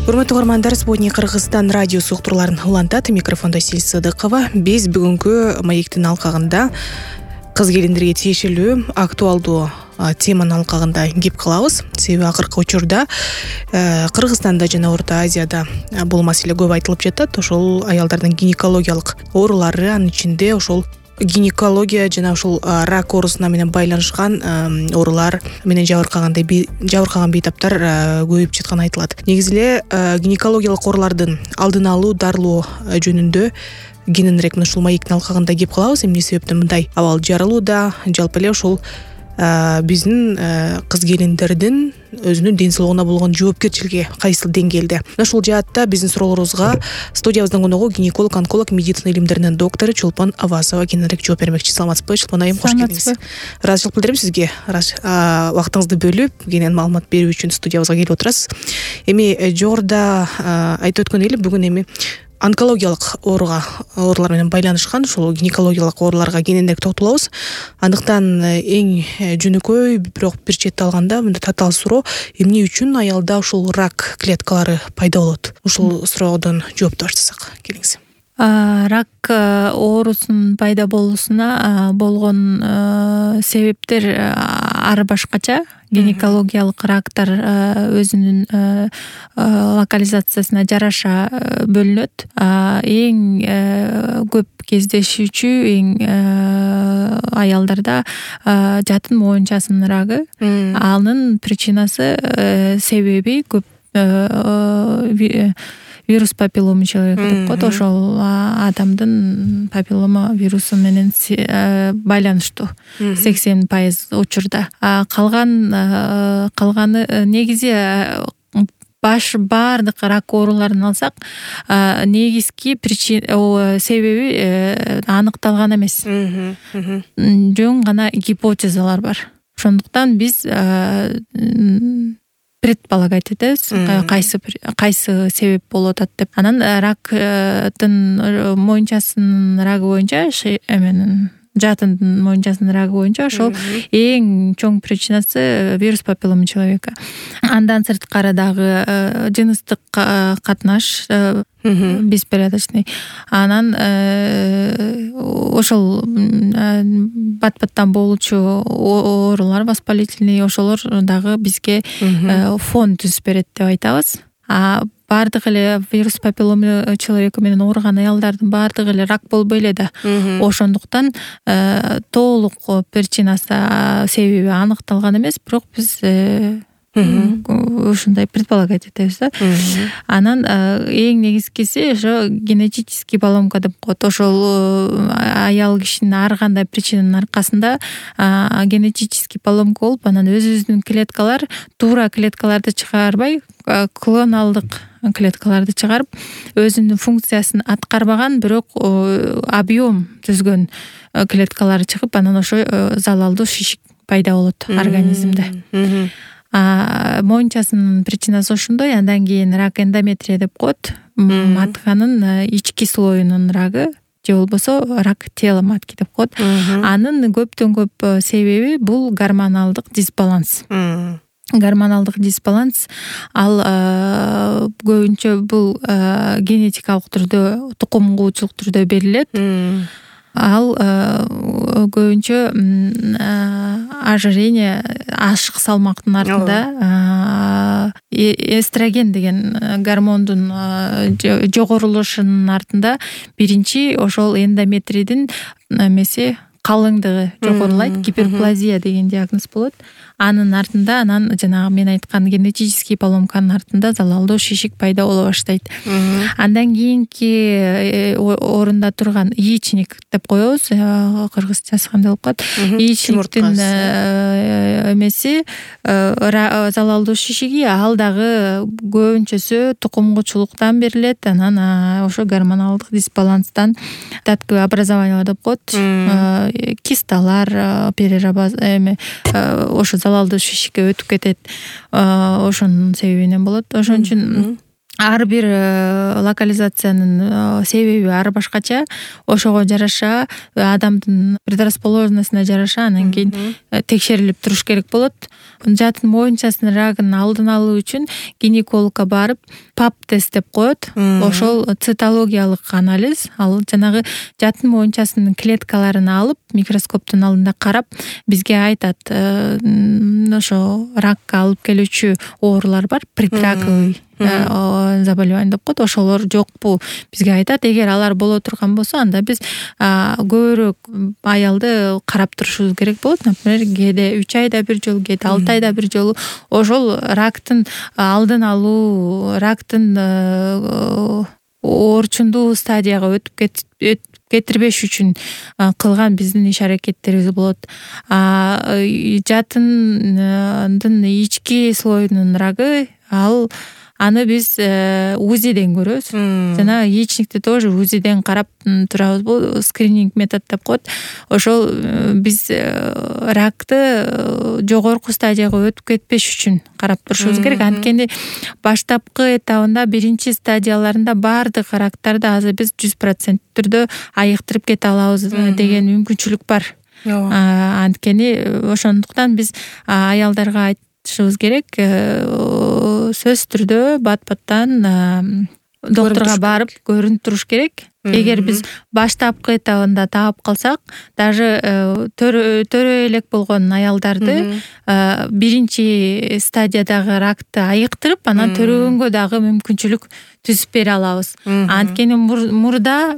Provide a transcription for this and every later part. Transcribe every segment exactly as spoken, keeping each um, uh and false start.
Урматтуу угармандар, Спутник Кыргызстан радиосу уктурууларын улантат. Микрофондо Сил Сыдыкова. Биз бүгүнкү маектин алкагында кыз келиндерге тиешелүү актуалдуу теманын алкагында кеп калабыз. Себеби акыркы учурда Кыргызстанда жана Орто Азияда бул маселе көп айтылып жатат. Ошол аялдардын гинекологиялык оорулары, анын ичинде ошол гинекология жана ушул рак оорусуна менен байланышкан оорулар менен жабыркагандай жабыркаган бейтаптар көбөйүп жатканы айтылат. Негизи эле гинекологиялык оорулардын алдын алуу, дарылоо жөнүндө кененирээк мына ушул маектин алкагында кеп калабыз. Эмне себептен мындай абал жаралууда, жалпы эле ушул биздин кыз келиндердин өзүнүн ден соолугуна болгон жоопкерчилиги кайсыл деңгээлде. Мына ушул жаатта биздин суроолорубузга студиябыздын коногу гинеколог, онколог, медицина илимдеринин доктору Чолпон Абасова кененирээк жооп бермекчи. Саламатсызбы, Чолпон айым, кош келиңиз. Ыраазычылык билдирем сизге. Убактыңызды бөлүп, кенен маалымат берүү үчүн студиябызга келип отурасыз. Эми жогоруда айтып өткөн эле, бүгүн эми онкологиялык ооруга оорулар менен байланышкан ушул гинекологиялык ооруларга кененирээк токтолобуз. Андыктан эң жөнөкөй, бирок бир четте алганда мындай татаал суроо: эмне үчүн аялда ушул рак клеткалары пайда болот? Ушул суроодон жоопту баштасак, келиңиз. Рак оорусунун пайда болуусуна болгон себептер ар башкача. Гинекологиялык рактар өзүнүн локализациясына жараша бөлүнөт. Эң көп кездешүүчү эң аялдарда жатын моюнчасынын рагы. Анын причинасы себеби көп вирус папиллома человека деп коет. Ошол адамдын папиллома вирусу менен байланыштуу сексен пайыз учурда. Калган калганы негизи баш баардык рак ооруларын алсак, негизги причина себеби аныкталган эмес. Жөн гана гипотезалар бар. Ошондуктан биз предполагать этебиз, кайсы кайсы себеп болуп атат деп. Анан рактын моюнчасынын рагы боюнча, эменин жатындын моюнчасынын рагы боюнча ошол эң чоң причинасы вирус папиллома человека. Андан сырткары дагы жыныстык катнаш, беспериодочный. Анан ошол бат-баттан болуучу оорулар, воспалительный, ошолор дагы бизге фон түзүп берет деп айтабыз. А баардык эле вирус папиллома человека менен ооруган аялдардын баардыгы эле рак болбой эле да. Ошондуктан толук причинасы, себеби аныкталган эмес, бирок биз ушундай предполагать этебиз да. Анан эң негизгиси ошо генетический поломка деп коет. Ошол аял кишинин ар кандай причинанын аркасында генетический поломка болуп, анан өзүбүздүн клеткалар туура клеткаларды чыгарбай, клоналдык клеткаларды чыгарып, өзүнүн функциясын аткарбаган, бирок объем түзгөн клеткалары чыгып, анан ошо залалдуу шишик пайда болот организмде. Моюнчасынын причинасы ошондой. Андан кийин рак эндометрия деп коет. Матканын ички слоюнун рагы, же болбосо рак тела матки деп коет. Анын көптөн көп себеби бул гормоналдык дисбаланс. Гормоналдык дисбаланс ал көбүнчө бул генетикалык түрдө, тукум куучулук түрдө берилет. Ал көбүнчө ожирение, ашык салмактын артында, эстроген деген гормондун жогорулушунун артында биринчи ошол эндометрийдин эмеси калыңдыгы жогорулайт, гиперплазия деген диагноз болот. Анын артында анан жанагы мен айткан генетический поломканын артында залалдуу шишик пайда боло баштайт. Андан кийинки орунда турган яичник деп коебуз, кыргызчасы кандай болуп калат? Яичниктин эмеси залалдуу шишиги, ал дагы көбүнчөсү тукумгучулуктан берилет. Анан ошо гормоналдык дисбаланстан татки образование деп коет. Кисталар, перерабаз эме ошо залалдуу шишикке өтүп кетет. Ошонун себебинен болот. Ошон үчүн ар бир локализациянын себеби ар башкача, ошого жараша адамдын предрасположенностуна жараша анан кийин текшерилип туруш керек болот. Жатын моюнчасынын рагын алдын алуу үчүн гинекологко барып пап тест деп коет. Ошол цитологиялык анализ, ал жанагы жатын моюнчасынын клеткаларын алып микроскоптун алдында карап бизге айтат, ошо ракка алып келүүчү оорулар бар, предраковый заболевание деп коет, ошолор жокпу бизге айтат. Эгер алар боло турган болсо, анда биз көбүрөөк аялды карап турушубуз керек болот. Например, кээде үч айда бир жолу, кээде алты айда бир жолу ошол рактын алдын алуу, рактын орчундуу стадияга өтүп кетирбеш үчүн кылган биздин иш аракеттерибиз болот. Жатындын ички слоюнун рагы, ал аны биз УЗИден көрөбүз. Жана яичникти тоже УЗИден карап турабыз. Бул скрининг метод деп коет. Ошол биз ракты жогорку стадияга өтүп кетпеш үчүн карап турушубуз керек. Анткени баштапкы этабында, биринчи стадияларында баардык рактарды азыр биз жүз процент түрдө айыктырып кете алабыз деген мүмкүнчүлүк бар. Анткени ошондуктан биз аялдарга айтышыбыз керек, сөзсүз түрдө бат-баттан доктурга барып көрүнүп туруш керек. Эгер биз баштапкы этабында таап калсак, даже төрө элек болгон аялдарды биринчи стадиядагы ракты айыктырып, анан төрөгөнгө дагы мүмкүнчүлүк түзүп бере алабыз. Анткени мурда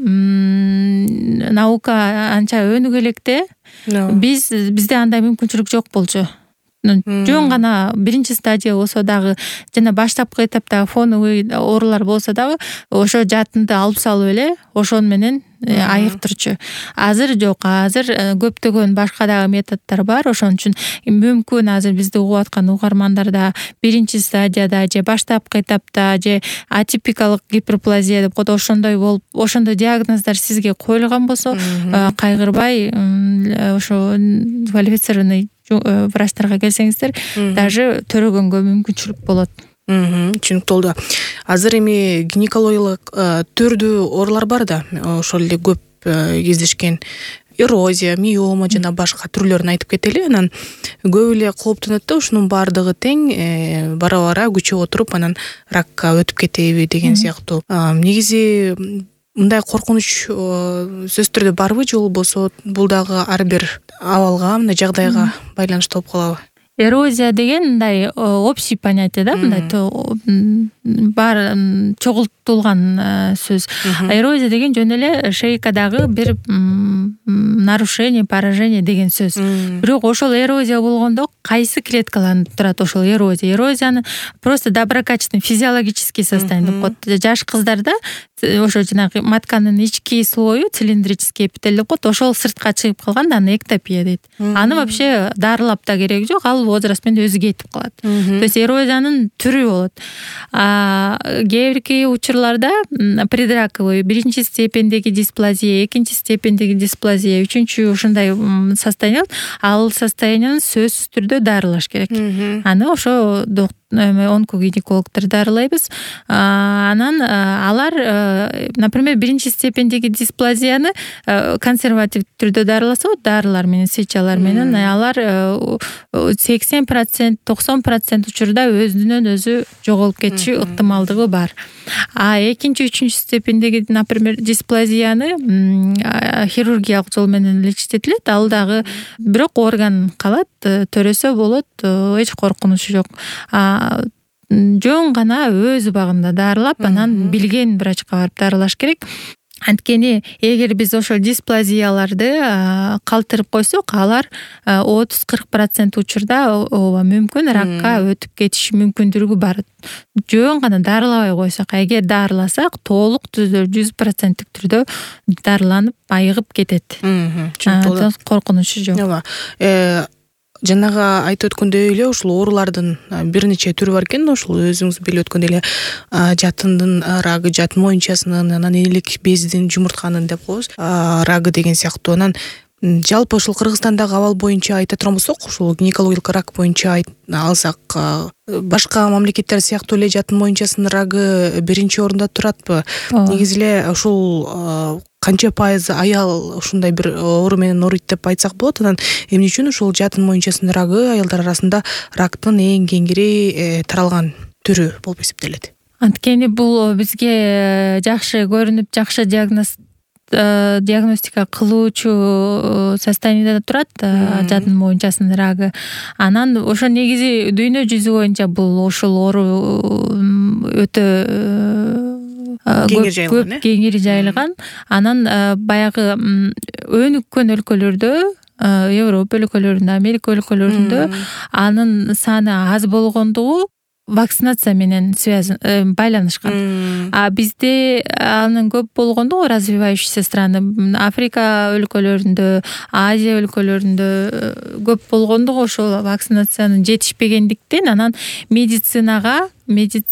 наука анча өнүгө электе биз бизде андай мүмкүнчүлүк жок болчу. Жөн гана биринчи стадия болсо дагы, жана баштапкы этаптагы фоновый оорулар болсо дагы, ошо жатынды алып салып эле ошон менен айыктырчу. Азыр жок, азыр көптөгөн башка дагы методдор бар. Ошон үчүн мүмкүн азыр бизди угуп аткан угармандарда биринчи стадияда же баштапкы этапта же атипикалык гиперплазия деп коет, ошондой болуп, ошондой диагноздар сизге коюлган болсо, кайгырбай ошо квалифицированный врачтарга келсеңиздер, даже төрөгөнгө мүмкүнчүлүк болот. Түшүнүктүү болду. Азыр эми гинекологиялык түрдүү оорулар бар да, ошол эле көп кездешкен эрозия, миома жана башка түрлөрүн айтып кетели. Анан көп эле кооптонот да, ушунун баардыгы тең бара-бара күчөп отуруп, анан ракка өтүп кетеби деген сыяктуу. Негизи мындай коркунуч сөзсүз түрдө барбы, же болбосо бул дагы ар бир абалга, мындай жагдайга байланыштуу болуп калабы? Эрозия деген мындай общий понятие да, мындай бар чогултулган сөз. Эрозия деген жөн эле шейкадагы бир нарушение, поражение деген сөз. Бирок ошол эрозия болгондо кайсы клеткалар турат ошол эрозия? Эрозияны просто доброкачественный физиологический состояние деп коет. Жаш кыздарда ошо жанагы матканын ички слою, цилиндрический эпителий деп коет, ошол сыртка чыгып калганда аны эктопия дейт. Аны вообще дарылап да кереги жок, ал возраст менен өзү кетип калат. То есть эрозиянын түрү болот. Кээ бирки учурларда предраковый биринчи степендеги дисплазия, экинчи степендеги дисплазия, үчүнчү ушундай состояние, ал состоянияны сөзсүз түрдө дарылаш керек. Аны ошо онкогинекологдор дарылайбыз. Анан алар, например, биринчи степендеги дисплазияны консерватив түрдө дарыласа, дарылар менен, сечалар менен, алар сексен процент, токсон процент учурда өзүнөн өзү жоголуп кетиши ыктымалдыгы бар. А экинчи, үчүнчү степендеги, например, дисплазияны хирургиялык жол менен лечитетилет, ал дагы бирок орган калат, төрөсө болот, эч коркунучу жок. Жөн гана өз убагында дарылап, анан билген врачка барып дарылаш керек. Анткени эгер биз ошол дисплазияларды калтырып койсок, алар отуз-кырк процент учурда ооба мүмкүн ракка өтүп кетиш мүмкүндүгү бар. Жөн гана дарылабай койсок, эгер дарыласак, толук түздө жүз проценттик түрдө дарыланып айыгып кетет. Коркунучу жок. Жанагы айтып өткөндөй эле ушул оорулардын бир нече түрү бар экен, ушул өзүңүз билип өткөндөй эле жатындын рагы, жатын моюнчасынын, анан энелик бездин, жумуртканын деп коебуз, рагы деген сыяктуу. Анан жалпы ушул Кыргызстандагы абал боюнча айта турган болсок, ушул гинекологиялык рак боюнча алсак, башка мамлекеттер сыяктуу эле жатын моюнчасынын рагы биринчи орунда туратпы? Негизи эле ушул канча пайыз аял ушундай бир оору менен ооруйт деп айтсак болот? Анан эмне үчүн ушул жатын моюнчасынын рагы аялдар арасында рактын эң кеңири таралган түрү болуп эсептелет? Анткени бул бизге жакшы көрүнүп, жакшы диагноз диагностика кылуучу состояниеда турат жатын моюнчасынын рагы. Анан ошо негизи дүйнө жүзү боюнча бул ушул оору өтө көп кеңири жайылган. Анан баягы өнүккөн өлкөлөрдө, Европа өлкөлөрүндө, Америка өлкөлөрүндө анын саны аз болгондугу вакцинация менен байланышкан. А бизде анын көп болгондугу развивающийся страны, Африка өлкөлөрүндө, Азия өлкөлөрүндө көп болгондугу ошол вакцинациянын жетишпегендиктен анан медицинага медицинага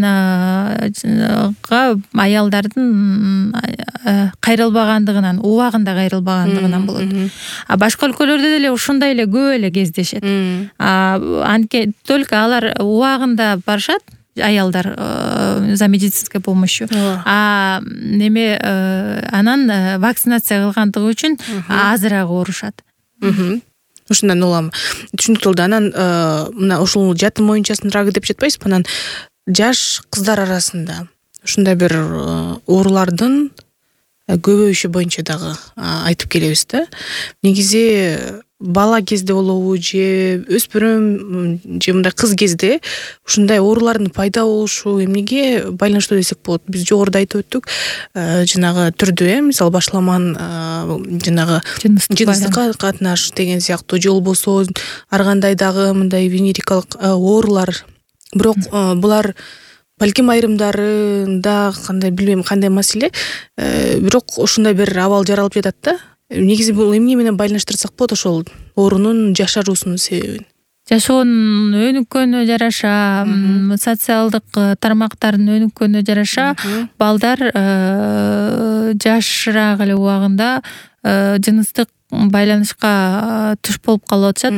аялдардын кайрылбагандыгынан, убагында кайрылбагандыгынан болот. А башка өлкөлөрдө деле ушундай эле көп эле кездешет. Анткени только алар убагында барышат, аялдар за медицинской помощью. А неме анан вакцинация кылгандыгы үчүн азыраак оорушат. Ушундан улам түшүнүктүү болду. Анан мына ушул жатын моюнчасынын рагы деп жатпайсызбы? Анан жаш кыздар арасында ушундай бир оорулардын көбөйүшү боюнча дагы айтып келебиз да. Негизи бала кезде болобу же өспүрүм же мындай кыз кезде ушундай оорулардын пайда болушу эмнеге байланыштуу десек болот? Биз жогоруда айтып өттүк, жанагы түрдүү, э, мисалы башламан жанагы жыныстык катнаш деген сыяктуу, же болбосо ар кандай дагы мындай венерикалык оорулар. Бирок булар балким айрымдарында кандай билбейм кандай маселе, бирок ушундай бир абал жаралып жатат да. Негизи бул эмне менен байланыштырсак болот ошол оорунун жашаруусунун себебин? Жашоонун өнүккөнүнө жараша, социалдык тармактардын өнүккөнүнө жараша балдар жашыраак эле убагында жыныстык байланышка туш болуп калып атышат.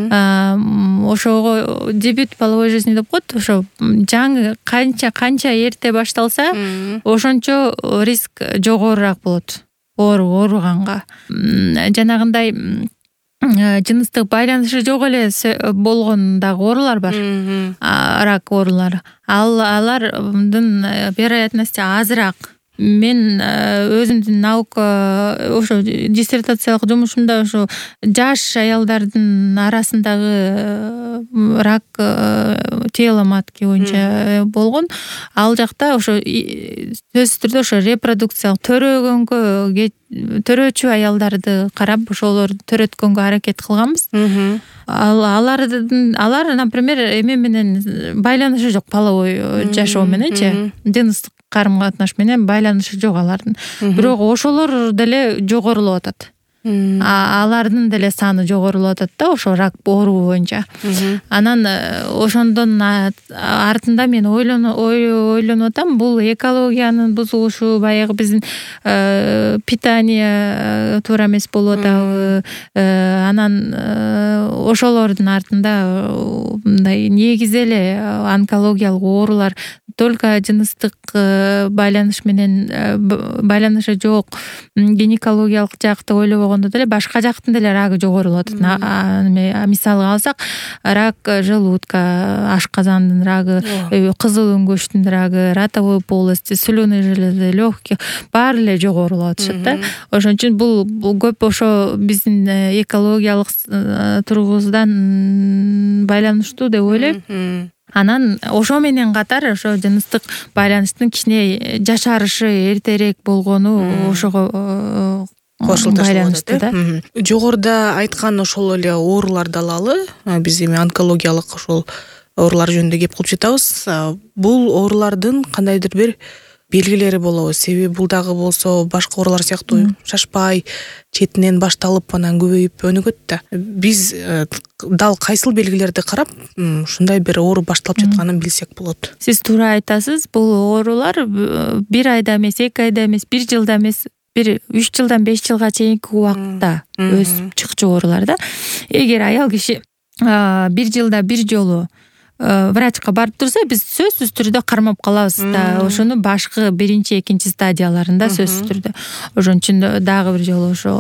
Ошого дебют половой жизни деп коет. Ошо жаңы канча канча эрте башталса, ошончо риск жогорураак болот оору ооруганга. Жанагындай жыныстык байланышы жок эле болгон дагы оорулар бар. Рак оорулары. Алардын вероятности азыраак. Мен өзүмдүн наука ошо диссертациялык жумушумда ошо жаш аялдардын арасындагы рак тела матки боюнча болгон. Ал жакта ошо сөзсүз түрдө ошо репродукциялык төрөгөнгө төрөөчү аялдарды карап ошолорду төрөткөнгө аракет кылганбыз. Алардын алар, например, эме менен байланышы жок, половой жашоо мененчи, жыныстык карым-катнаш менен байланышы жок алардын. Бирок ошолор деле жогорулуп атат. Алардын деле саны жогорулуп атат да, ошо рак оору боюнча. Анан ошондон артында мен ойлонуп атам, бул экологиянын бузулушу, баягы биздин питание туура эмес болуп атабы. Анан ошолордун артында мындай негизи эле онкологиялык оорулар только жыныстык байланыш менен байланышы жок гинекологиялык жакты ойлобогондо деле башка жактын деле рагы жогорулуп атат. Мисалга алсак, рак желудка, ашказандын рагы, кызыл өңгөчтүн рагы, ротовой полости, слюнный железы, легких баары эле жогорулуп атышат да. Ошон үчүн бул көп ошо биздин экологиялык тургуздан байланыштуу деп ойлойм. Анан ошо менен катар ошо жыныстык байланыштын кичине жашарышы эртерээк болгону ошого байланыштуу да. Жогоруда айткан ошол эле ооруларды алалы. Биз эми онкологиялык ошол оорулар жөнүндө кеп кылып жатабыз. Бул оорулардын кандайдыр бир белгилери болобу? Себеби бул дагы болсо башка оорулар сыяктуу шашпай, четинен башталып анан көбөйүп өнүгөт да. Биз дал кайсыл белгилерди карап ушундай бир оору башталып жатканын билсек болот? Сиз туура айтасыз. Бул оорулар бир айда эмес, эки айда эмес, бир жылда эмес бир үч жылдан беш жылга чейинки убакытта өсүп чыкчу оорулар да. Эгер аял киши бир жылда бир жолу врачка барып турса, биз сөзсүз түрдө кармап калабыз да. Ошону башкы биринчи, экинчи стадияларында сөзсүз түрдө. Ошон үчүн дагы бир жолу ошо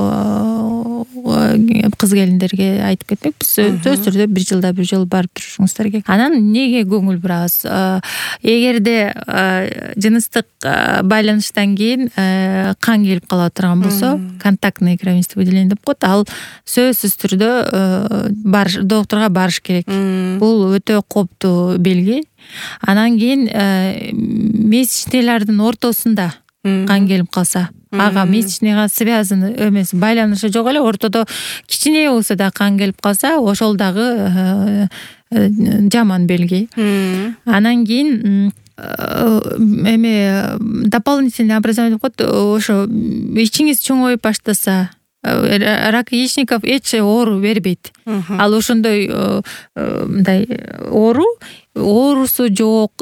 кыз келиндерге айтып кетмекпиз, сөзсүз түрдө бир жылда бир жолу барып турушуңуздар керек. Анан эмнеге көңүл бурабыз? Эгерде жыныстык байланыштан кийин кан келип кала турган болсо, контактный кровянистый выделение деп коет, ал сөзсүз түрдө доктурга барыш керек. Бул өтө коптуу белги. Анан кийин месячныйлардын ортосунда кан келип калса, ага месячныйга связаны эмес, байланышы жок эле, ортодо кичине болсо да кан келип калса, ошол дагы жаман белги. Анан кийин эме дополнительный образование деп коет, ошо ичиңиз чоңоюп баштаса, рак яичников эч оору бербейт. Ал ошондой мындай оору оорусу жок,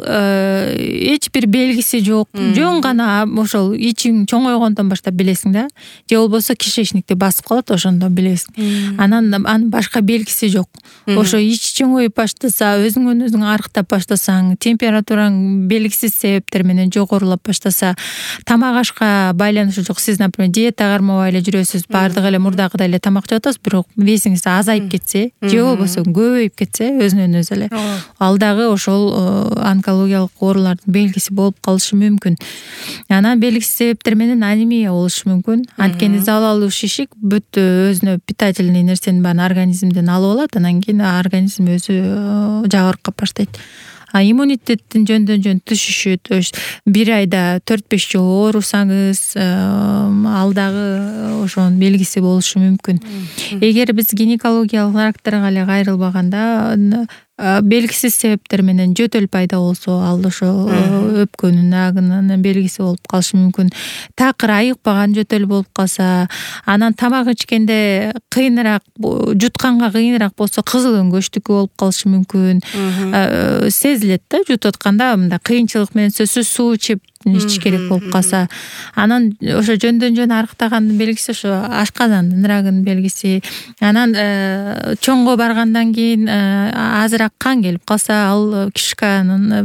эч бир белгиси жок. Жөн гана ошол ичиң чоңойгондон баштап билесиң да. Же болбосо кишечникти басып калат, ошондо билесиң. Анан анын башка белгиси жок. Ошо ич чоңоюп баштаса, өзүңөн өзүң арыктап баштасаң, температураң белгисиз себептер менен жогорулап баштаса, тамак ашка байланышы жок. Сиз, например, диета кармабай эле жүрөсүз, бардык эле мурдагыдай эле тамак жеп атасыз, бирок весиңиз азайып кетсе, же болбосо көбөйүп кетсе, өзүнөн өзү эле, ал дагы ошол онкологиялык оорулардын белгиси болуп калышы мүмкүн. Анан белгисиз себептер менен анемия болушу мүмкүн. Анткени залалдуу шишик бүт өзүнө питательный нерсенин баарын организмден алып алат, анан кийин организм өзү жабыркап баштайт. А иммунитеттин жөндөн жөн түшүшү, то есть бир айда төрт беш жолу оорусаңыз, ал дагы ошонун белгиси болушу мүмкүн. Эгер биз гинекологиялык рактарга эле кайрылбаганда, белгисиз себептер менен жөтөл пайда болсо, ал ошо өпкөнүн агынын белгиси болуп калышы мүмкүн. Такыр айыкпаган жөтөл болуп калса, анан тамак ичкенде кыйыныраак, жутканга кыйыныраак болсо, кызыл өңгөчтүкү болуп калышы мүмкүн. Сезилет да, жутуп атканда мындай кыйынчылык менен сөзсүз суу ичип ич керек болуп калса, анан ошо жөндөн жөн арыктагандын белгиси ошо ашказандын рагынын белгиси. Анан чоңго баргандан кийин азыраак кан келип калса, ал кишканын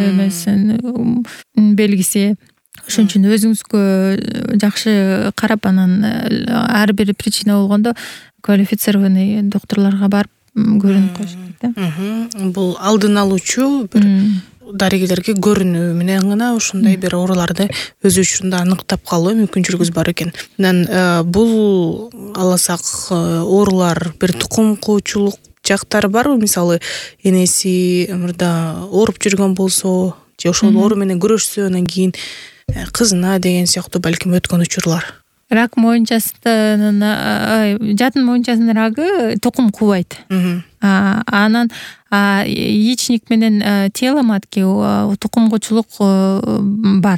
эмесинин белгиси. Ошон үчүн өзүңүзгө жакшы карап, анан ар бир причина болгондо квалифицированный доктурларга барып көрүнүп коюш керек да. Бул алдын алуучу бир дарыгерлерге көрүнүү менен гана ушундай бир ооруларды өз учурунда аныктап калуу мүмкүнчүлүгүбүз бар экен. Анан бул аласак оорулар бир тукум куучулук жактары барбы? Мисалы, энеси мурда ооруп жүргөн болсо, же ошол оору менен күрөшсө, анан кийин кызына деген сыяктуу балким өткөн учурлар. Рак моюнчасынын, жатын моюнчасынын рагы тукум куубайт. Анан яичник менен тело матки тукумгучулук бар.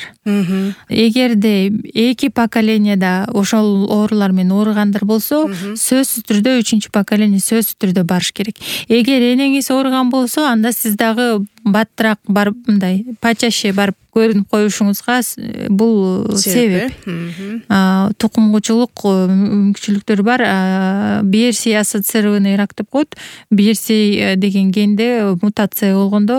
Эгерде эки поколенияда ошол оорулар менен ооругандар болсо, сөзсүз түрдө үчүнчү поколение сөзсүз түрдө барыш керек. Эгер энеңиз ооруган болсо, анда сиз дагы баттыраак барып, мындай почаще барып көрүнүп коюшуңузга бул себеп. Тукумгучулук мүмкүнчүлүктөр бар. би эр си ассоциированный рак деп коет. би эр си деген генде мутация болгондо,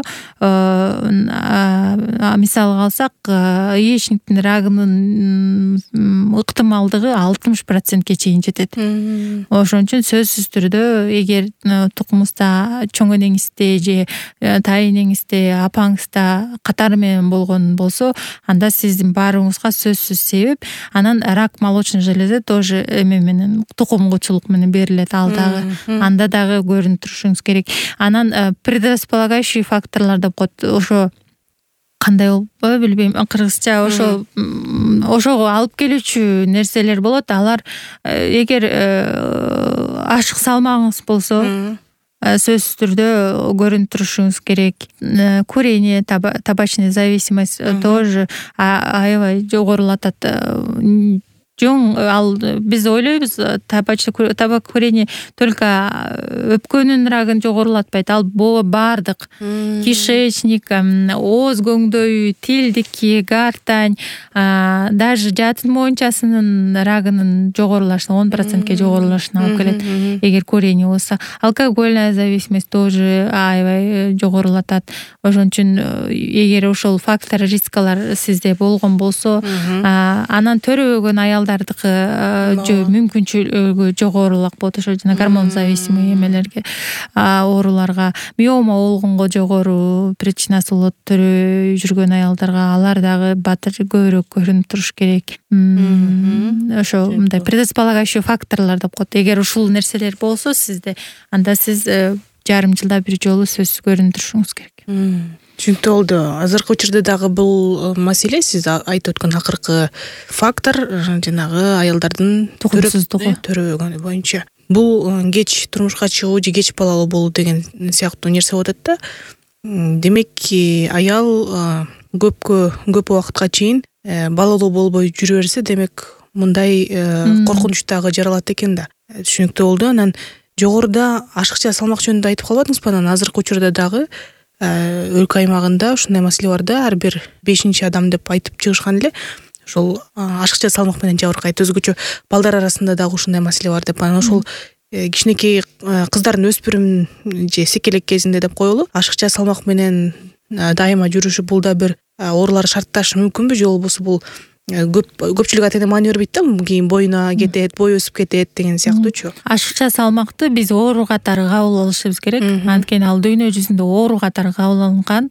мисалга алсак, яичниктин рагынын ыктымалдыгы алтымыш процентке чейин жетет. Ошон үчүн сөзсүз түрдө, эгер тукумузда чоң энеңизде же тайэнеңизде, апаңызда катары менен болгон болсо, анда сиздин барууңузга сөзсүз себеп. Анан рак молочной железы тоже эме менен, тукумгучулук менен берилет, ал дагы. Анда дагы көрүнүп турушуңуз керек. Анан предрасполагающий факторлор деп коет. Ошо кандай болбойбу, билбейм, кыргызча ошо ошого алып келүүчү нерселер болот. Алар эгер ашык салмагыңыз болсо, сөзсүз түрдө көрүнүп турушуңуз керек. Курение, табачная зависимость тоже аябай жогорулатат. жоң ал биз ойлойбуз табакурение только өпкөнүн рагын жогорулатпайт, ал баардык кишечник, ооз көңдөй, тилдики, гартань, даже жатын моюнчасынын рагынын жогорулашына он процентке жогорулашына алып келет эгер курение болсо. Алкогольная зависимость тоже аябай жогорулатат. Ошон үчүн эгер ошол фактор, рискалар сизде болгон болсо, анан төрөбөгөн аялдардыкы мүмкүнчүлүгү жогорулак болот. Ошо жана гормон зависимый эмелерге, ооруларга, миома болгонго жогору причинасы болот төрөй жүргөн аялдарга. Алар дагы батыр көбүрөөк көрүнүп туруш керек. Ошо мындай предрасполагающий факторлор деп коет. Эгер ушул нерселер болсо сизде, анда сиз жарым жылда бир жолу сөзсүз көрүнүп турушуңуз керек. Түшүнүктүү болду. Азыркы учурда дагы бул маселе сиз айтып өткөн акыркы фактор жанагы аялдардын тукумсуздугу, төрөбөгөнү боюнча. Бул кеч турмушка чыгуу же кеч балалуу болуу деген сыяктуу нерсе болот да. Демек аял көпкө көп убакытка чейин балалуу болбой жүрө берсе, демек мындай коркунуч дагы жаралат экен да. Түшүнүктүү болду. Анан жогоруда ашыкча салмак жөнүндө айтып калбадыңызбы? Анан азыркы учурда дагы өлкө аймагында ушундай маселе бар да, ар бир бешинчи адам деп айтып чыгышкан эле. Ошол ашыкча салмак менен жабыркайт. Өзгөчө балдар арасында дагы ушундай маселе бар деп. Анан ошол кичинекей кыздардын өспүрүм же секелек кезинде деп коелу, ашыкча салмак менен дайыма жүрүшү бул да бир оорулар шартташы мүмкүнбү, же болбосо бул көп көпчүлүк ата эне маани бербейт да, кийин боюна кетет, бою өсүп кетет деген сыяктуучу. Ашыкча салмакты биз оору катары кабыл алышыбыз керек. Анткени ал дүйнө жүзүндө оору катары кабыл алынган.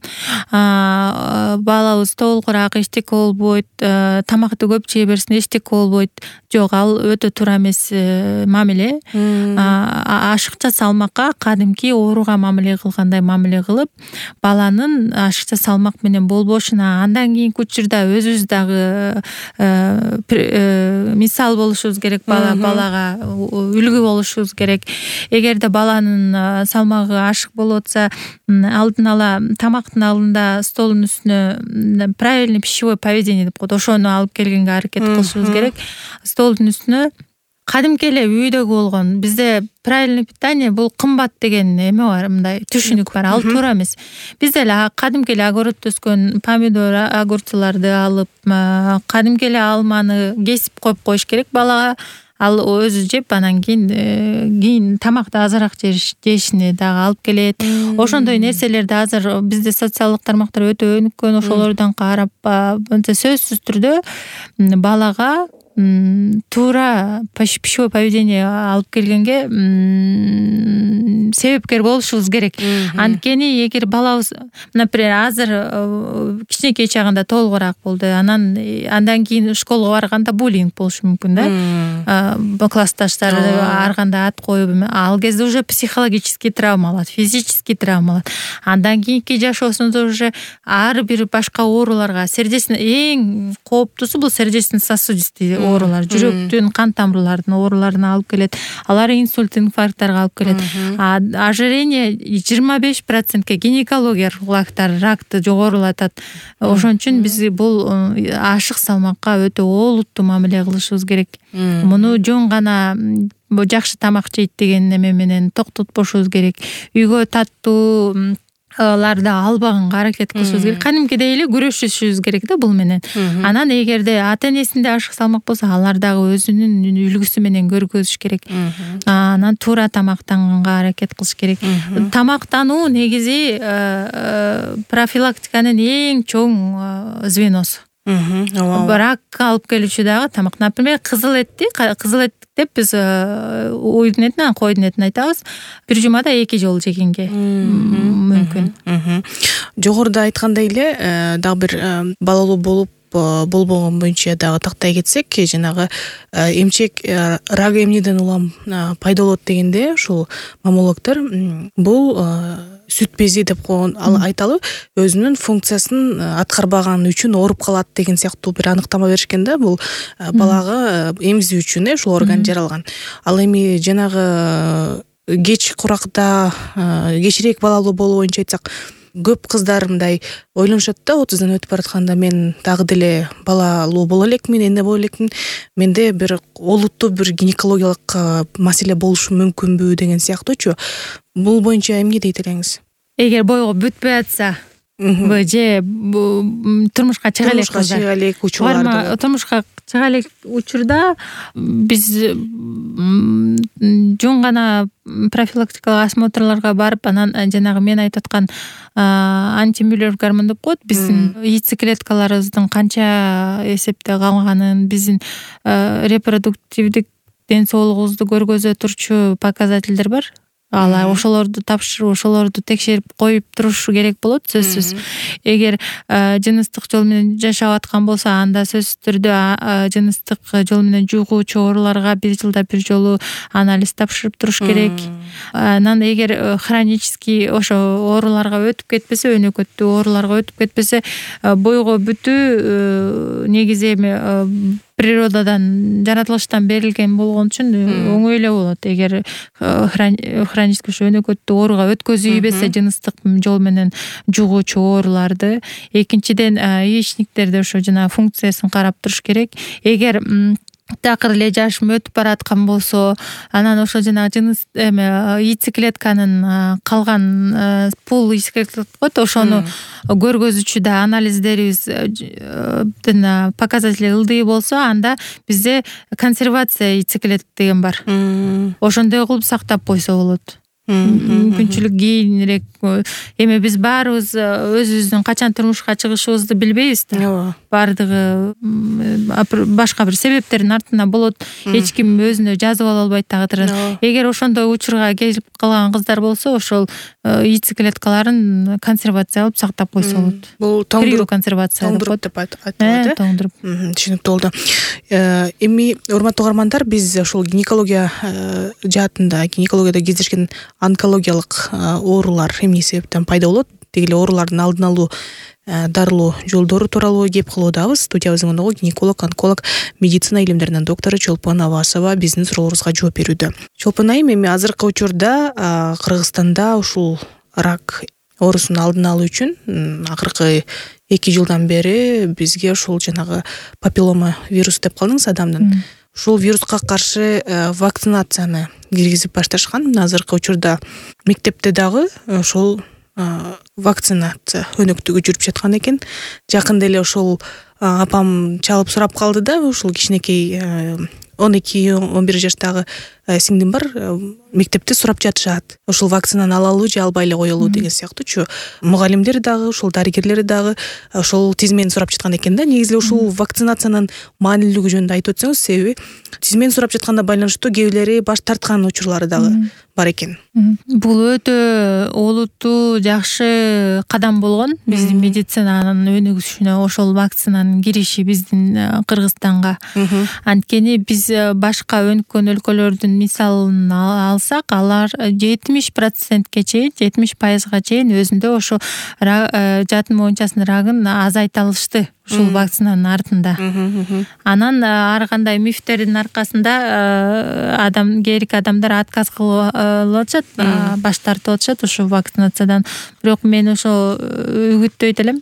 Балабыз толугураак эчтеке болбойт, тамакты көп жей берсин эчтеке болбойт. Жок, ал өтө туура эмес мамиле. Ашыкча салмакка кадимки ооруга мамиле кылгандай мамиле кылып, баланын ашыкча салмак менен болбошуна, андан кийинки учурда өзүбүз дагы мисал болушубуз керек, бала балага үлгү болушубуз керек. Эгерде баланын салмагы ашык болуп атса, алдын ала тамактын алдында столдун үстүнө правильный пищевой поведение деп коет, ошону алып келгенге аракет кылышыбыз керек. Столдун үстүнө кадимки эле үйдөгү болгон бизде правильный питание бул кымбат деген эме бар, мындай түшүнүк бар. Ал туура эмес. Бизде эле кадимки эле огородто өскөн помидор, огурчуларды алып, кадимки эле алманы кесип коюп коюш керек балага. Ал өзү жеп, анан кийин кийин тамакты азыраак жешине дагы алып келет. Ошондой нерселерди азыр бизде социалдык тармактар өтө өнүккөн. Ошолордон карап, сөзсүз түрдө балага туура пищевое поведение алып келгенге себепкер болушубуз керек. Анткени эгер балабыз, например, азыр кичинекей чагында толугураак болду, анан андан кийин школго барганда буллинг болушу мүмкүн да. Классташтары ар кандай ат коюп, ал кезде уже психологический травма алат, физический травма алат. Андан кийинки жашоосунда уже ар бир башка ооруларга, сердечный, эң кооптуусу бул сердечно-сосудистый оорулар, жүрөктүн, кан тамырларынын ооруларына алып келет. Алар инсульт, инфаркттарга алып келет. Ожирение жыйырма беш процентке, гинекология рактар, ракты жогорулатат. Ошон үчүн биз бул ашык салмакка өтө олуттуу мамиле кылышыбыз керек. Муну жөн гана жакшы тамак жейт деген эме менен токтотпошубуз керек. Үйгө таттуу ларды албаганга аракет кылышыбыз керек. Кадимкидей эле күрөшүшүбүз керек да бул менен. Анан эгерде ата энесинде ашык салмак болсо, алар дагы өзүнүн үлгүсү менен көргөзүш керек. Анан туура тамактанганга аракет кылыш керек. Тамактануу негизи профилактиканын эң чоң звеносу. Рак алып келүүчү дагы тамак. Например, кызыл этти, кызыл эт деп биз уйдун этин, койдун этин айтабыз. Бир жумада эки жолу жегенге мүмкүн. Жогоруда айткандай эле, дагы бир балалуу болуп болбогон боюнча дагы тактай кетсек, жанагы эмчек рак эмнеден улам пайда болот дегенде, ушул маммологдор бул сүт бези деп койгон, ал айталы өзүнүн функциясын аткарбаган үчүн ооруп калат деген сыяктуу бир аныктама беришкен да. Бул балага эмизүү үчүн ушул орган жаралган. Ал эми жанагы кеч куракта, кечирээк балалуу болуу боюнча айтсак, көп кыздар мындай ойлонушат да, отуздан өтүп баратканда мен дагы деле балалуу боло элекмин, эне боло элекмин, менде бир олуттуу бир гинекологиялык маселе болушу мүмкүнбү деген сыяктуучу. Бул боюнча эмне дейт элеңиз? Эгер бойго бүтпөй атса же турмушка чыга элек турмушка чыга элек учурларда турмушка чыга элек учурда биз жөн гана профилактикалык осмотрлорго барып, анан жанагы мен айтып аткан антимюллер гормон деп коет, биздин яйцеклеткаларыбыздын канча эсепте калганын, биздин репродуктивдик ден соолугубузду көргөзө турчу показательдер бар. Ала ошолорду тапшырып, ошолорду текшерип коюп туруш керек болот, сөзсүз. Эгер жыныстык жол менен жашап аткан болсо, анда сөзсүз түрдө жыныстык жол менен жугуучу ооруларга бир жылда бир жолу анализ тапшырып туруш керек. Анан эгер хронический ошо ооруларга өтүп кетпесе, өнөкөттүү ооруларга өтүп кетпесе, бойго бүтүү негизи эми природадан, жаратылыштан берилген болгон үчүн оңой эле болот. Эгер хронический ошо өнөкөттүү ооруга өткөзүбөсө жыныстык жол менен жугуучу ооруларды, экинчиден яичниктерде ошо жана функциясын карап туруш керек. Эгер такыр эле жашым өтүп бараткан болсо, анан ошо жана жыныс эме яйцеклетканын калган пул яйцеклетка коет, ошону көргөзүүчү да анализдерибиздин показатели ылдый болсо, анда бизде консервация яйцеклеток деген бар. Ошондой кылып сактап койсо болот. Мүмкүнчүлүк кийинирээк. Эми биз баарыбыз өзүбүздүн качан турмушка чыгышыбызды билбейбиз да. Бардыгы башка бир себептердин артында болот. Эч ким өзүнө жазып ала албайт дагы. Эгер ошондой учурга келип калган кыздар болсо, ошол яйцеклеткаларын консервациялап сактап койсо болот. Бул тоңдуруп консервация деп айтылат. Э, тоңдуруп. Түшүнүктүү болду. Эми урматтуу угармандар, биз ошол гинекология жаатында, гинекологияда кездешкен онкологиялык оорулар эмне себептен пайда болот, деги эле оорулардын алдын алуу, дарылоо жолдору тууралуу кеп кылуудабыз. Студиябыздын коногу гинеколог, онколог, медицина илимдеринин доктору Чолпон Абасова биздин суроолорубузга жооп берүүдө. Чолпон айым, эми азыркы учурда Кыргызстанда ушул рак оорусун алдын алуу үчүн акыркы эки жылдан бери бизге ушул жанагы папиллома вирус деп калдыңыз адамдын. Ушул вируска каршы вакцинацияны киргизип башташкан. Азыркы учурда мектепте дагы ошол вакцинация өнөктүгү жүрүп жаткан экен. Жакында эле ошол апам чалып сурап калды да, ушул кичинекей он эки он бир жаштагы сиңдим бар, мектепте сурап жатышат. Ошол вакцинаны алалуу же албай эле коелу деген сыяктуучу. Мугалимдер дагы, ошол дарыгерлер дагы ошол тизмени сурап жаткан экен да. Негизи эле ушул вакцинациянын маанилүүлүгү жөнүндө айтып өтсөңүз, себеби тизмени сурап жатканда байланыштуу кээ бирлери баш тарткан учурлары дагы бар экен. Бул өтө олуттуу, жакшы кадам болгон биздин медицинанын өнүгүшүнө ошол вакцинанын кириши биздин Кыргызстанга. Анткени биз башка өнүккөн өлкөлөрдүн мисалын алсак, алар жетимиш процентке чейин, жетимиш пайызга чейин өзүндө ошо жатын моюнчасынын рагын азайта алышты ушул вакцинанын артында. Анан ар кандай мифтердин аркасында адам кээрки адамдар отказ кылып атышат, баш тартып атышат ошо вакцинациядан. Бирок мен ошо үгүттөйт элем.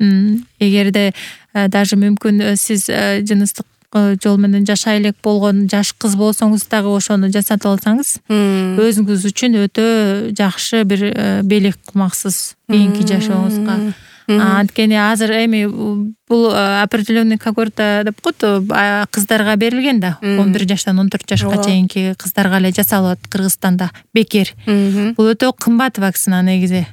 Эгерде даже мүмкүн сиз жыныстык жол менен жашай элек болгон жаш кыз болсоңуз дагы ошону жасатып алсаңыз, өзүңүз үчүн өтө жакшы бир белек кумаксыз кийинки жашооңузга. Анткени азыр эми бул определенный когорта деп коет, кыздарга берилген да, он бир жаштан он төрт жашка чейинки кыздарга эле жасалат Кыргызстанда бекер. Бул өтө кымбат вакцина негизи.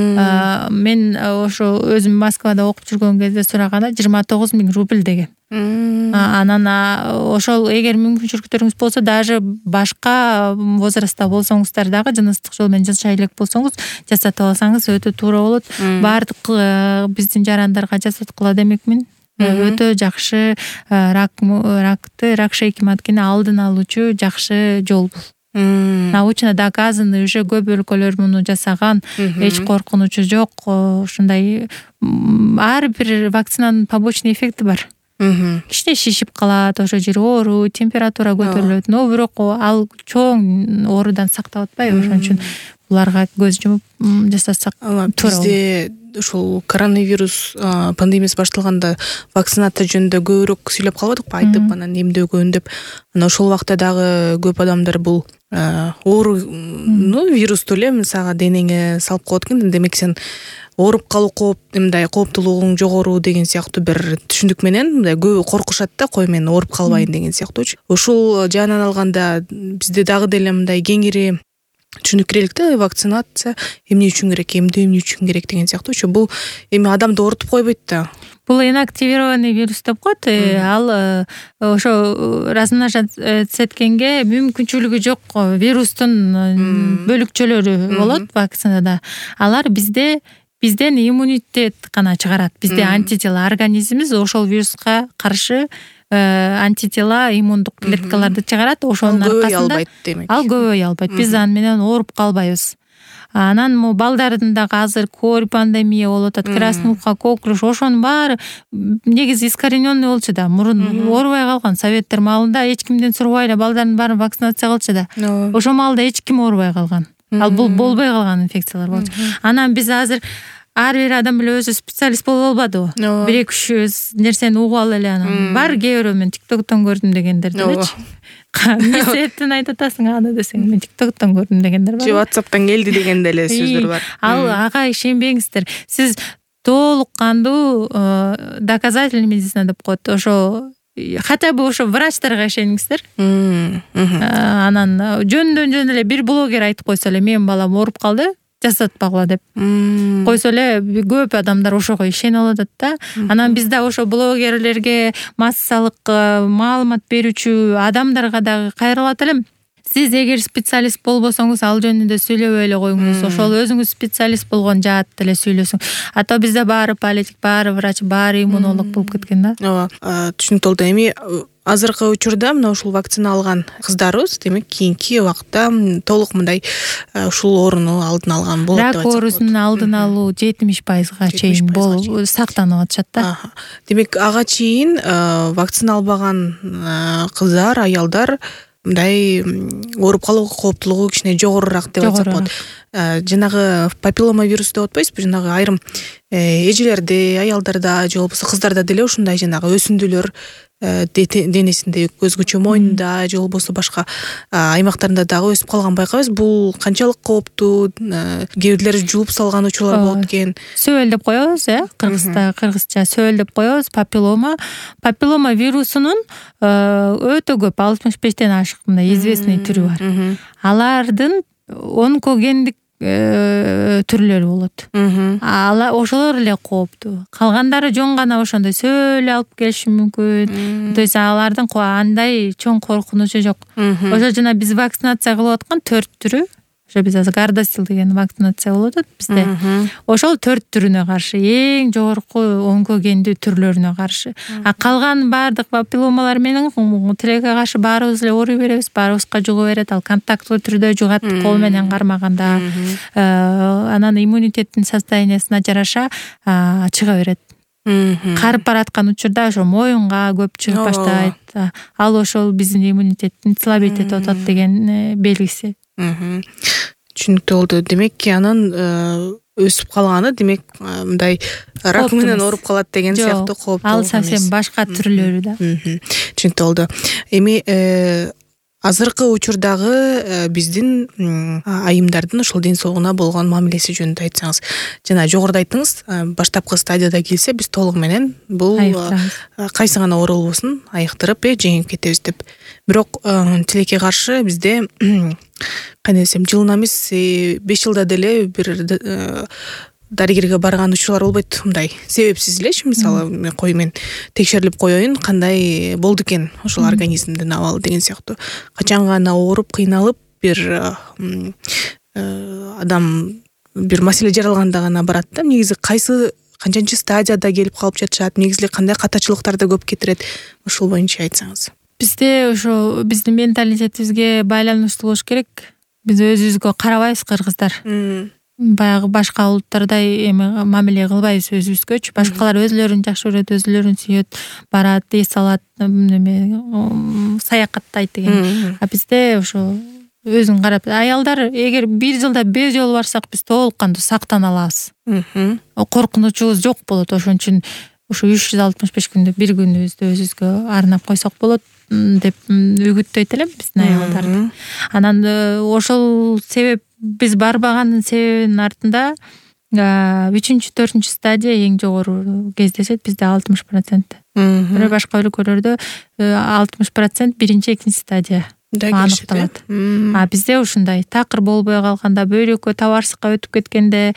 Мен ошо өзүм Москвада окуп жүргөн кезде сураганда жыйырма тогуз миң рубль деген. Анан ошол эгер мүмкүнчүлүктөрүңүз болсо, даже башка возрастта болсоңуздар дагы, жыныстык жол менен жашай элек болсоңуз, жасатып алсаңыз өтө туура болот. Баардык биздин жарандарга жасаткыла демекмин. Өтө жакшы рак ракты, рак шейки маткени алдын алуучу жакшы жол бул. Научно доказано, уже көп өлкөлөр муну жасаган, эч коркунучу жок. Ушундай ар бир вакцинанын побочный эффекти бар. кичине шишип калат, ошол жери ооруу, температура көтөрүлөт, но бирок ал чоң оорудан сактап атпайбы, ошон үчүн буларга көз жумуп жасасак туура. Бизде ушул коронавирус пандемиясы башталганда вакцинация жөнүндө көбүрөөк сүйлөп калбадыкпы, айтып анан эмдөөгө үндөп. Анан ошол убакта дагы көп адамдар бул оорууну вирусту эле мисалга денеңе салып коет экен, демек сен ооруп калуу кооп мындай кооптулугуң жогору деген сыяктуу бир түшүндүк менен мындай көбү коркушат да, кой мен ооруп калбайын деген сыяктуучу. Ушул жаанан алганда бизде дагы деле мындай кеңири түшүнүк кирелик да, вакцинация эмне үчүн керек, эмдөө эмне үчүн керек деген сыяктуучу. Бул эми адамды оорутуп койбойт да. Бул инактивированный вирус деп коет. Ал ошо размножаться эткенге мүмкүнчүлүгү жок вирустун бөлүкчөлөрү болот вакцинада. Алар бизде бизден иммунитет гана чыгарат. Бизде антитела, организмибиз ошол вируска каршы антитела, иммундук клеткаларды чыгарат. Ошонун аркасында ал көбөй албайт. Биз аны менен ооруп калбайбыз. Анан мо балдардын дагы азыр кор пандемия болуп атат, краснуха, коклюш, ошонун баары негизи искорененный болчу да. Мурун оорубай калган советтер маалында эч кимден сурабай эле балдардын баарын вакцинация кылчу да. Ошол маалда эч ким оорубай калган. Ал бул болбой калган инфекциялар болчу. Анан биз азыр ар бир адам эле өзү специалист боло албадыбы? Бир эки үч нерсени угуп алып эле анан бар кээ бирөө мен тиктоктон көрдүм дегендер делечи. Эмне себептен айтып атасың аны десең, мен тиктоктон көрдүм дегендер бар. Же WhatsApp'тан келди деген деле сөздөр бар. Ал ага ишенбеңиздер. Сиз толук кандуу доказательный медицина деп коет. Ошо хотя бы ошо врачтарга ишениңиздер. Анан жөндөн жөн эле бир блогер айтып койсо эле менин балам ооруп калды, жасатпагыла деп койсо эле көп адамдар ошого ишенип алат да. Анан биз да ошо блогерлерге, массалык маалымат берүүчү адамдарга дагы кайрылат элем. Сиз эгер специалист болбосоңуз, ал жөнүндө сүйлөбөй эле коюңуз. Ошол өзүңүз специалист болгон жаат эле сүйлөсүң. А то бизде баары политик, баары врач, баары иммунолог болуп кеткен да. Ооба, түшүнүктүү болду. Эми азыркы учурда мына ушул вакцина алган кыздарыбыз, демек кийинки убакта толук мындай ушул ооруну алдын алган болот деп айтсак болот. Рак оорусунун алдын алуу жетимиш пайызга чейин болуп сактанып атышат да. Демек ага чейин вакцина албаган кыздар, аялдар мындай ооруп калуу кооптулугу кичине жогорураак деп айтсак болот. Жанагы папиллома вирус деп атпайсызбы? Жанагы айрым эжелерде, аялдарда же болбосо кыздарда деле ушундай жанагы өсүндүлөр денесинде, өзгөчө мойнунда же болбосо башка аймактарында дагы өсүп калган байкайбыз. Бул канчалык кооптуу? Кээ бирлери жуулуп салган учурлар болот экен. Сөөл деп коебуз, э, кыргызда, кыргызча сөөл деп коебуз. Папиллома, папиллома вирусунун өтө көп, алтымыш бештен ашык мындай известный түрү бар. Алардын онкогендик түрлөрү болот. Ала ошолор эле кооптуу. Калгандары жон гана ошондой сөөл алып келиши мүмкүн. То есть алардын андай чоң коркунучу жок. Ошо жана биз вакцинация кылып аткан төрт түрү, ошо биз азыр Gardasil деген вакцинация болуп атат бизде. Ошол төрт түрүнө каршы, эң жогорку онкогендүү түрлөрүнө каршы. А калган баардык папилломалар менен тилекке каршы баарыбыз эле ооруй беребиз, баарыбызга жуга берет. Ал контакттуу түрдө жугат, кол менен кармаганда. Анан иммунитеттин состояниясына жараша чыга берет. Карып бараткан учурда ошо моюнга көп чыгып баштайт. Ал ошол биздин иммунитеттин слабейтип атат деген белгиси. Түшүнүктүү болду. Демек анан өсүп калганы, демек мындай рак менен ооруп калат деген сыяктуу кооптуу. Ал совсем башка түрлөрү да. Түшүнүктүү болду. Эми азыркы учурдагы биздин айымдардын ошол ден соолугуна болгон мамилеси жөнүндө айтсаңыз. Жана жогоруда айттыңыз, баштапкы стадияда келсе биз толугу менен бул кайсы гана оору болбосун айыктырып жеңип кетебиз деп. Бирок тилекке каршы бизде кандай десем, жылына эмес беш жылда деле бир дарыгерге барган учурлар болбойт. Мындай себепсиз элечи, мисалы кой мен текшерилип коеюн, кандай болду экен ошол организмдин абалы деген сыяктуу. Качан гана ооруп, кыйналып бир адам бир маселе жаралганда гана барат да. Негизи кайсы канчанчы стадияда келип калып жатышат, негизи кандай катачылыктарды көп кетирет, ошол боюнча айтсаңыз. Бизде ошо биздин менталитетибизге байланыштуу болуш керек. Биз өзүбүзгө карабайбыз, кыргыздар. баягы башка улуттардай эме мамиле кылбайбыз өзүбүзгөчү. Башкалар өзлөрүн жакшы көрөт, өзлөрүн сүйөт, барат, эс алат, неме саякаттайт деген. А бизде ошо өзүн карап, аялдар эгер бир жылда бир жолу барсак биз толук кандуу сактана алабыз. Коркунучубуз жок болот. Ошон үчүн ушу үч жүз алтымыш беш күндө бир күнүбүздү өзүбүзгө арнап койсок болот деп үгүттөйт элем биздин аялдарды. Анан ошол себеп биз барбагандын себебинин артында үчүнчү, төртүнчү стадия эң жогору кездешет, бизде алтымыш процент. Бирок башка өлкөлөрдө алтымыш процент биринчи, экинчи стадия аныкталат. А бизде ушундай такыр болбой калганда, бөйрөккө табарсыкка өтүп кеткенде,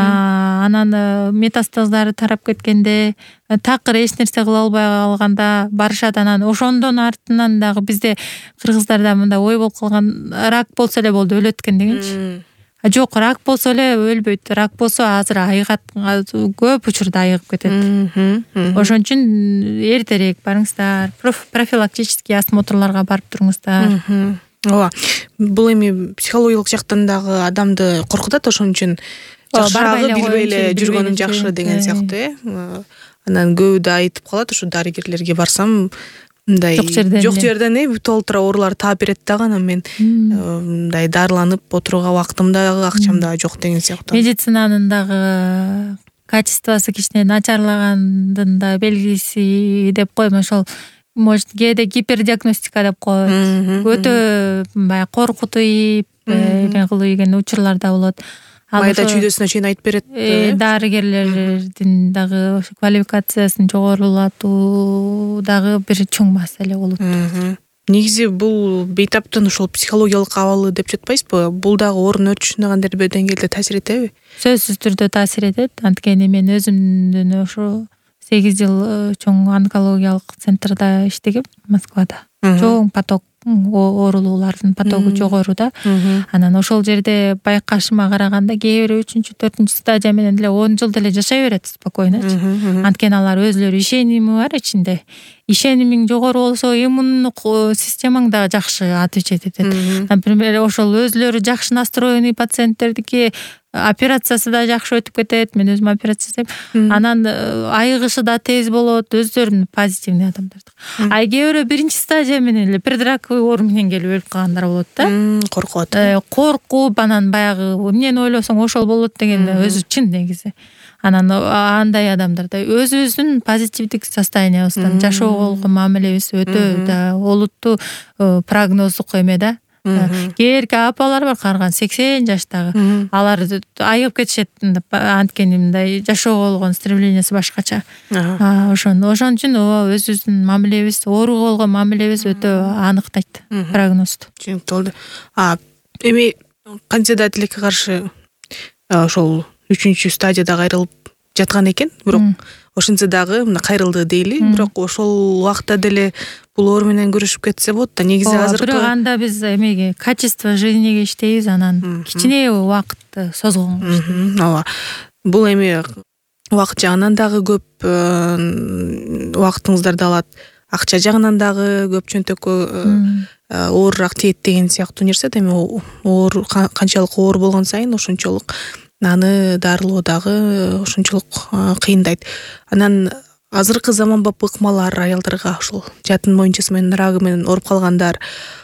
анан метастаздары тарап кеткенде, такыр эч нерсе кыла албай калганда барышат. Анан ошондон артынан дагы бизде кыргыздарда мындай ой болуп калган, рак болсо эле болду, өлөт экен дегенчи. Жок, рак болсо эле өлбөйт. Рак болсо азыр айыгат, көп учурда айыгып кетет. Ошон үчүн эртерээк барыңыздар, профилактический осмотрларга барып туруңуздар. Ооба. Бул эми психологиялык жактан дагы адамды коркутат, ошон үчүн жакшырагы билбей эле жүргөнүң жакшы деген сыяктуу, э. Анан көбү да айтып калат, ушу дарыгерлерге барсам мындай жок жерден э толтура оорулар таап берет дагы, анан мен мындай дарыланып отурууга убактым дагы, акчам дагы жок деген сыяктуу. Медицинанын дагы качествосу кичине начарлагандын да белгиси деп коем. Ошол может кээде гипердиагностика деп коет. Өтө баягы коркутуп эме кылуу деген учурлар да болот. Майда чүйдөсүнө чейин айтып берет. Дарыгерлердин дагы квалификациясын жогорулатуу дагы бир чоң маселе болот. Негизи бул бейтаптын ушул психологиялык абалы деп жатпайсызбы? Бул дагы орун өрчүшүнө кандай бир деңгээлде таасир этеби? Сөзсүз түрдө таасир этет. Анткени мен өзүмдүн ошо сегиз жыл чоң онкологиялык центрда иштегем, Москвада. Чоң поток оорулуулардын потогу жогору да. Анан ошол жерде байкашыма караганда кээ бир үчүнчү, төртүнчү стадия менен деле он жыл деле жашай берет спокойночу. Анткени алар өзлөрү ишеними бар ичинде. Ишенимиң жогору болсо иммундук системаң дагы жакшы отвечать этет. Например, ошол өзлөрү жакшы настроенный пациенттердики операциясы да жакшы өтүп кетет. Мен өзүм операция жасайм. Анан айыгышы да тез болот, өздөрүнүн позитивный адамдар. А кээ бирөө биринчи стадия менен эле предраковый оор менен келип өлүп калгандар болот да. Коркот. Коркуп, анан баягы эмнени ойлосоң ошол болот деген өзү чын негизи. Анан андай адамдарда өзүбүздүн позитивдик состояниябыздан жашоого мамилебиз өтө да олуттуу прогноздук эме да. Кээрки апалар бар, карган сексен жаштагы. Алар айыгып кетишет, анткени мындай жашоого болгон стремлениясы башкача. Ошон ошон үчүн өзүбүздүн мамилебиз, ооруга болгон мамилебиз өтө аныктайт прогнозду. Түшүнүктүү болду. А эми кандидат тилекке каршы ошол үчүнчү стадияда кайрылып жаткан экен, бирок ошентсе дагы мына кайрылды дейли, бирок ошол убакта деле бул оор менен күрөшүп кетсе болот да. Негизи азыркы бирок анда биз эмеге качество жизниге иштейбиз, анан кичине убакытты созгонго иштейбиз. Ооба. Бул эми убакыт жагынан дагы көп убактыңыздарды алат, акча жагынан дагы көп чөнтөккө оорураак тиет деген сыяктуу нерсе. Эми оор канчалык оор болгон сайын ошончолук аны дарылоо дагы ошончолук кыйындайт. Анан азыркы заманбап ыкмалар аялдарга ушул жатын моюнчасы менен рагы менен ооруп калгандарды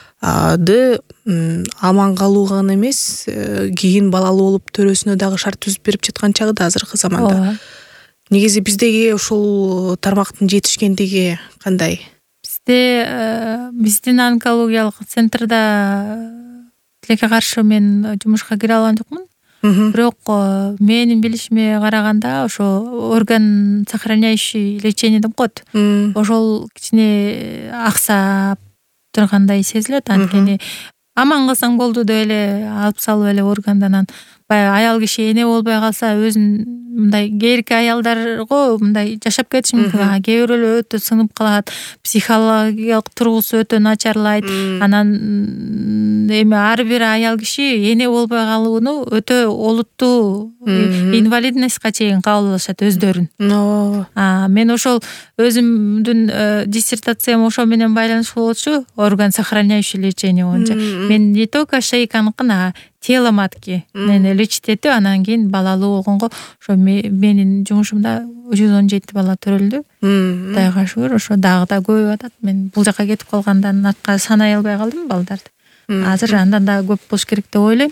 аман калууга гана эмес, кийин балалуу болуп төрөсүнө дагы шарт түзүп берип жаткан чагы да азыркы заманда. Негизи биздеги ушул тармактын жетишкендиги кандай? Бизде биздин онкологиялык центрда тилекке каршы мен жумушка кире алган жокмун. Бирок менин билишиме караганда ошо орган сохраняющий лечение деп коет. Ошол кичине аксап тургандай сезилет. Анткени аман калсаң болду деп эле алып салып эле органдан, баягы аял киши эне болбой калса өзүн мындай кээрки аялдарго мындай жашап кетиши мүмкүн. Кээ бирөө өтө сынып калат, психологиялык тургусу өтө начарлайт. Анан эми ар бир аял киши эне болбой калууну өтө олуттуу инвалидностька чейин кабыл алышат өздөрүн. Мен ошол өзүмдүн диссертациям ошо менен байланыштуу болчу, орган сохраняющий лечение боюнча. Мен не только шейканыкын, а тело матки мени лечить анан кийин балалуу болгонго ошо менин жумушумда жүз он жети бала төрөлдү. Кудайга шүгүр, ошо дагы да көбөйүп атат. Мен бул жака кетип калгандан артка санай албай калдым балдарды. Азыр андан да көп болуш керек деп ойлойм.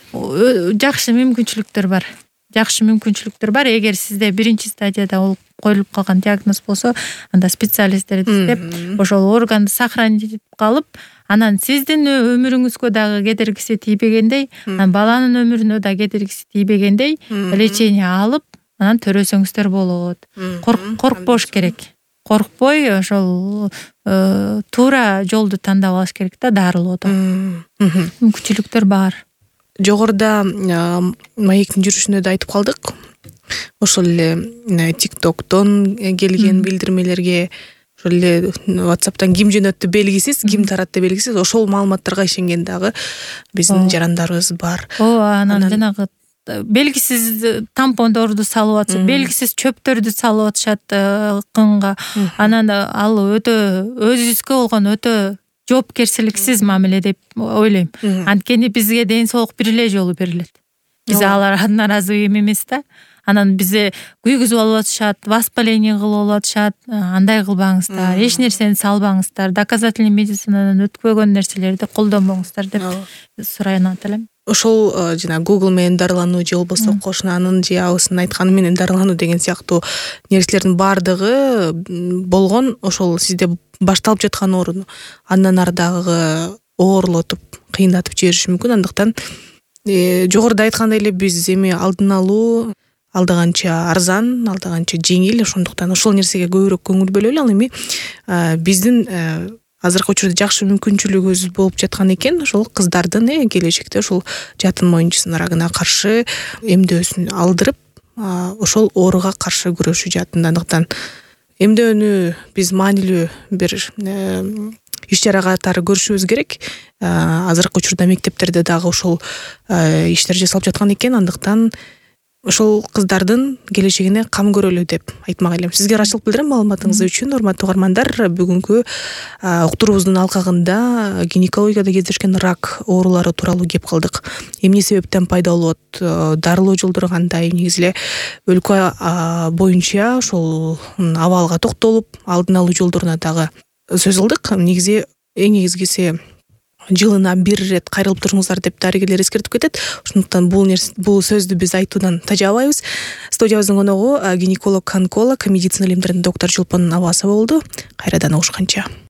Жакшы мүмкүнчүлүктөр бар. Жакшы мүмкүнчүлүктөр бар. Эгер сизде биринчи стадияда ол коюлуп калган диагноз болсо, анда специалисттерди издеп, ошол органды сохранить этип калып, анан сиздин өмүрүңүзгө дагы кедергиси тийбегендей, баланын өмүрүнө да кедергиси тийбегендей лечение алып, анан төрөсөңүздөр болот. Коркпош керек. Коркпой ошол туура жолду тандап алыш керек да дарылоодо. Мүмкүнчүлүктөр бар. Жогоруда маектин жүрүшүндө да айтып калдык. Ошол эле тиктоктон келген билдирмелерге, ошол эле WhatsApp'тан ким жөнөттү белгисиз, ким таратты белгисиз, ошол маалыматтарга ишенген дагы биздин жарандарыбыз бар. Ооба, анан жанагы белгисиз тампондорду салып атышат, белгисиз чөптөрдү салып атышат кынга. Анан ал өтө өзүбүзгө болгон өтө жоопкерчиликсиз мамиле деп ойлойм. Анткени бизге ден соолук бир эле жолу берилет. Биз алардан наразы эмес да. Анан бизге күйгүзүп алып атышат, воспаление кылып алып атышат, андай кылбаңыздар, эч нерсени салбаңыздар, доказательный медицинадан өтпөгөн нерселерди колдонбоңуздар деп сурайнат элем. Ошол жана Google менен дарылануу же болбосо кошунанын же абысынын айтканы менен дарылануу деген сыяктуу нерселердин баардыгы болгон ошол сизде башталып жаткан оорууну андан ары дагы оорлотуп, кыйнатып жибериши мүмкүн. Андыктан жогоруда айткандай эле биз эми алдын алуу алда канча арзан, алда канча жеңил, ошондуктан ошол нерсеге көбүрөөк көңүл бөлөлү. Ал эми биздин азыркы учурда жакшы мүмкүнчүлүгүбүз болуп жаткан экен, ошол кыздардын э келечекте ошол жатын моюнчусун рагына каршы эмдөөсүн алдырып, ошол ооруга каршы күрөшүү жаатында. Андыктан эмдөөнү биз маанилүү бир иш чара катары көрүшүбүз керек. Азыркы учурда мектептерде дагы ошол иштер жасалып жаткан экен. Андыктан ошол кыздардын келечегине кам көрөлү деп айтмак элем. Сизге ырайчылык билдирем маалыматыңыз үчүн. Урматтуу угармандар, бүгүнкү уктуруубуздун алкагында гинекологияда кездешкен рак оорулары тууралуу кеп калдык. Эмне себептен пайда болот, дарылоо жолдору кандай, негизи эле өлкө боюнча ошол абалга токтолуп, алдын алуу жолдоруна дагы сөз кылдык. Негизи эң негизгиси жылына бир ирет кайрылып туруңуздар деп дарыгерлер эскертип кетет. Ошондуктан бул бул сөздү биз айтуудан тажабайбыз. Студиябыздын коногу гинеколог-онколог, медицина илимдеринин доктору Чолпон Абасова болду. Кайрадан угушканча.